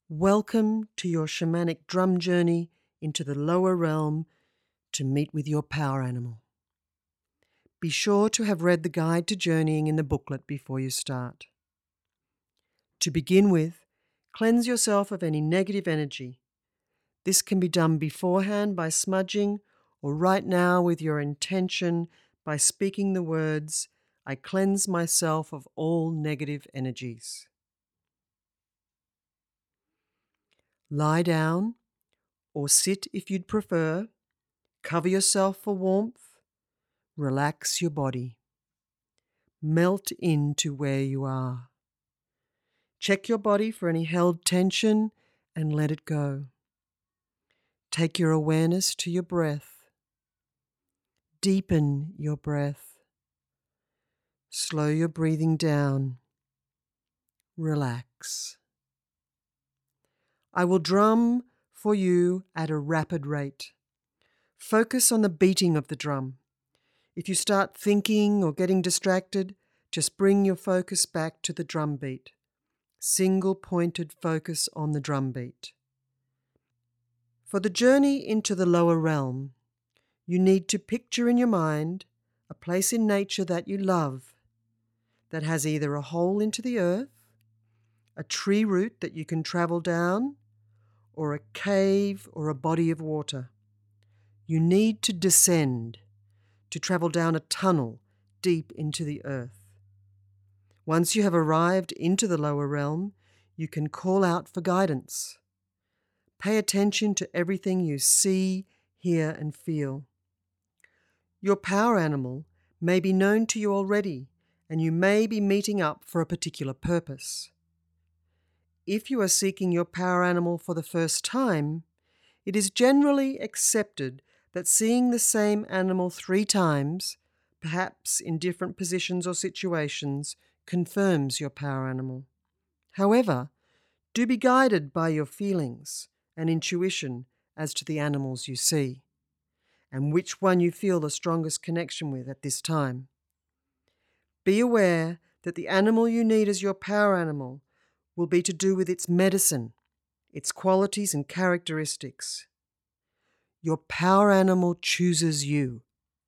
Welcome to your shamanic drum journey into the lower realm to meet with your power animal. Be sure to have read the guide to journeying in the booklet before you start. To begin with, cleanse yourself of any negative energy. This can be done beforehand by smudging or right now with your intention by speaking the words, "I cleanse myself of all negative energies." Lie down or sit if you'd prefer. Cover yourself for warmth. Relax your body. Melt into where you are. Check your body for any held tension and let it go. Take your awareness to your breath. Deepen your breath. Slow your breathing down. Relax. I will drum for you at a rapid rate. Focus on the beating of the drum. If you start thinking or getting distracted, just bring your focus back to the drum beat. Single-pointed focus on the drum beat. For the journey into the lower realm, you need to picture in your mind a place in nature that you love, that has either a hole into the earth, a tree root that you can travel down, or a cave or a body of water. You need to descend, to travel down a tunnel deep into the earth. Once you have arrived into the lower realm, you can call out for guidance. Pay attention to everything you see, hear, and feel. Your power animal may be known to you already, and you may be meeting up for a particular purpose. If you are seeking your power animal for the first time, it is generally accepted that seeing the same animal 3 times, perhaps in different positions or situations, confirms your power animal. However, do be guided by your feelings and intuition as to the animals you see, and which one you feel the strongest connection with at this time. Be aware that the animal you need as your power animal will be to do with its medicine, its qualities and characteristics. Your power animal chooses you.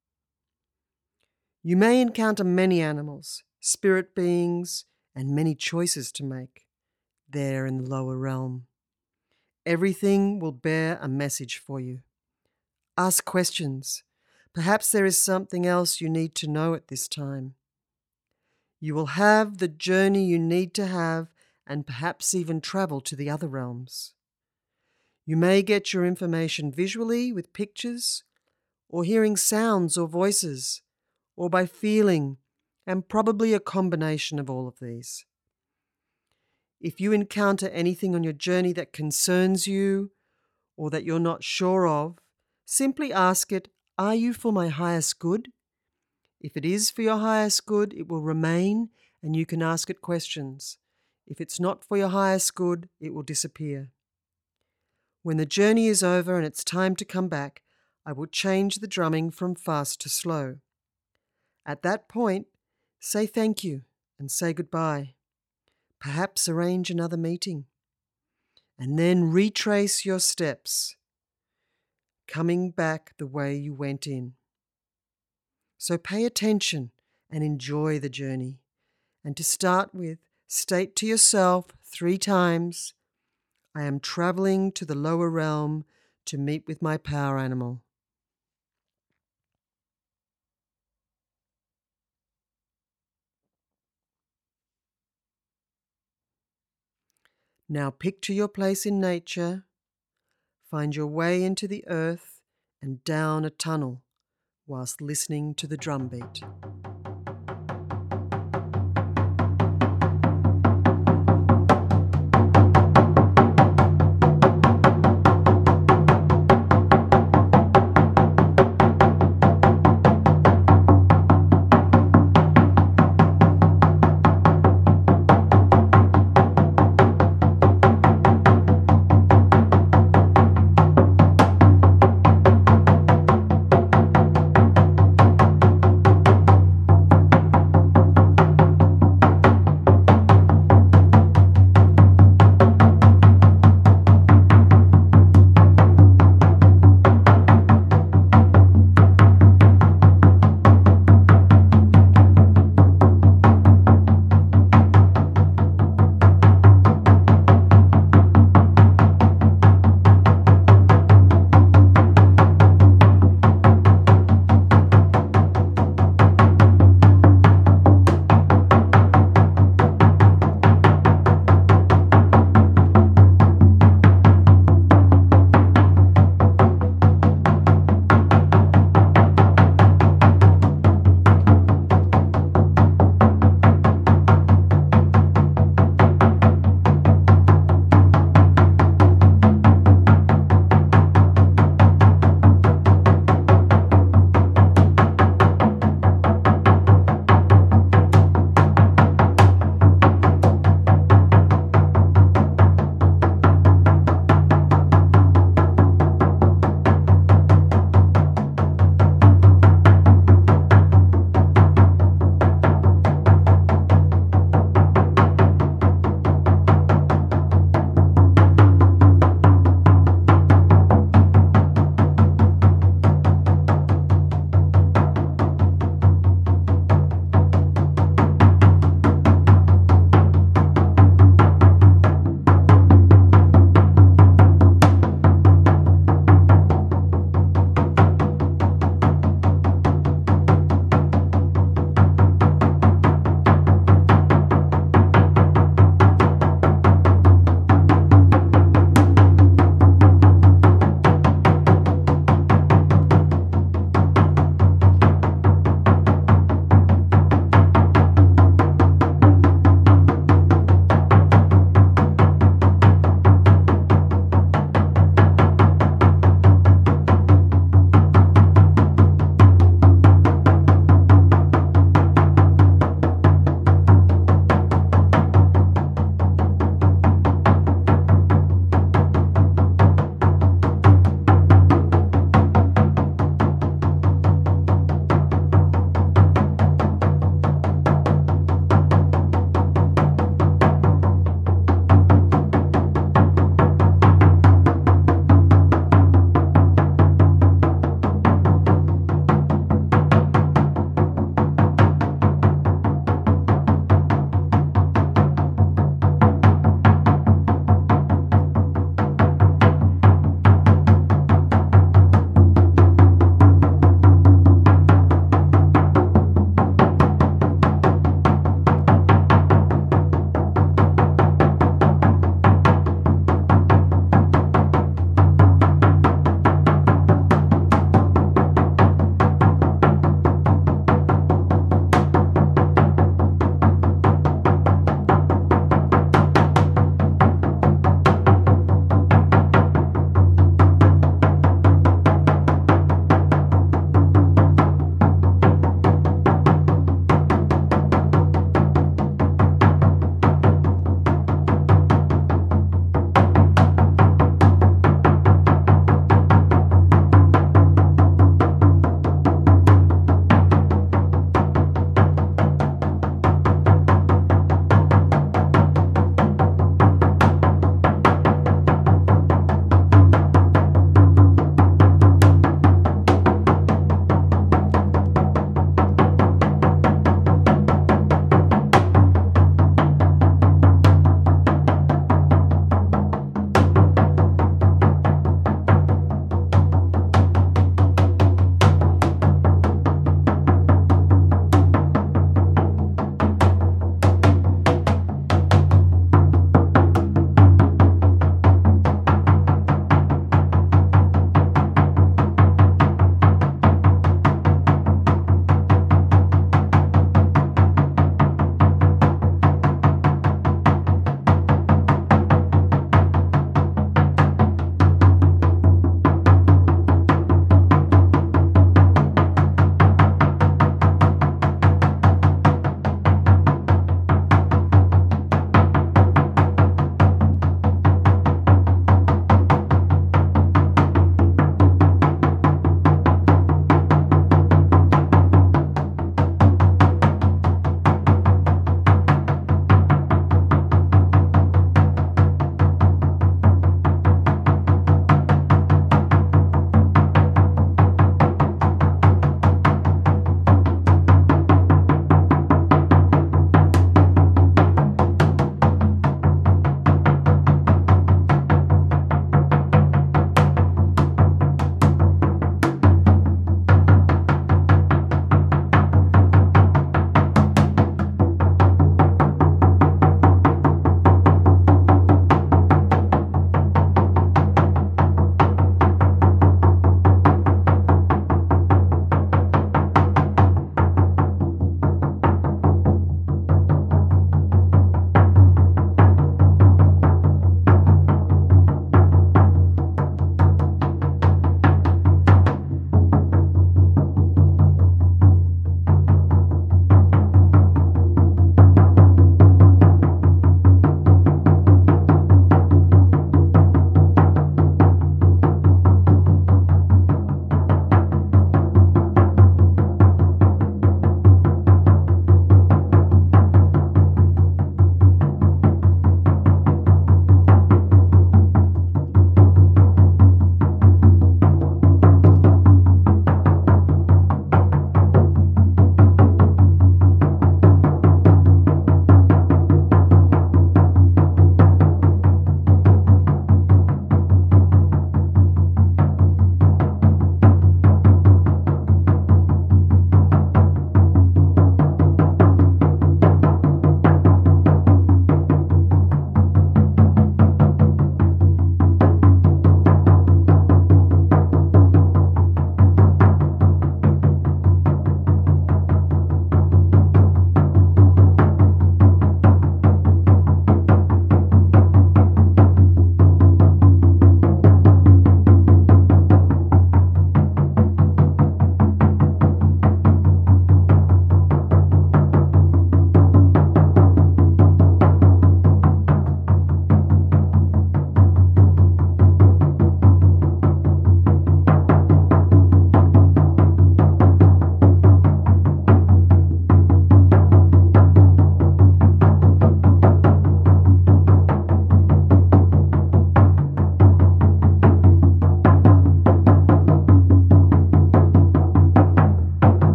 You may encounter many animals, spirit beings, and many choices to make there in the lower realm. Everything will bear a message for you. Ask questions. Perhaps there is something else you need to know at this time. You will have the journey you need to have and perhaps even travel to the other realms. You may get your information visually with pictures, or hearing sounds or voices, or by feeling, and probably a combination of all of these. If you encounter anything on your journey that concerns you, or that you're not sure of, simply ask it, "Are you for my highest good?" If it is for your highest good, it will remain, and you can ask it questions. If it's not for your highest good, it will disappear. When the journey is over and it's time to come back, I will change the drumming from fast to slow. At that point, say thank you and say goodbye. Perhaps arrange another meeting. And then retrace your steps, coming back the way you went in. So pay attention and enjoy the journey. And to start with, state to yourself 3 times, "I am traveling to the lower realm to meet with my power animal." Now picture your place in nature. Find your way into the earth and down a tunnel whilst listening to the drum beat.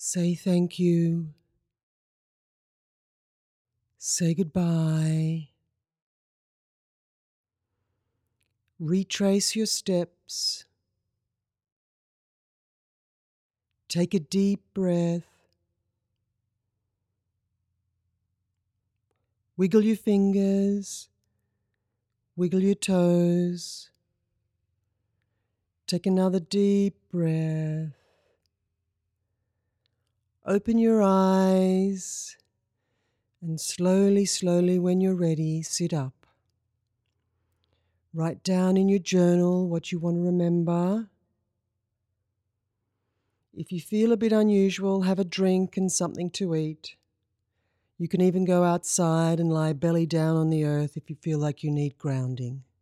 Say thank you. Say goodbye. Retrace your steps. Take a deep breath. Wiggle your fingers. Wiggle your toes. Take another deep breath. Open your eyes. And slowly, slowly, when you're ready, sit up. Write down in your journal what you want to remember. If you feel a bit unusual, have a drink and something to eat. You can even go outside and lie belly down on the earth if you feel like you need grounding.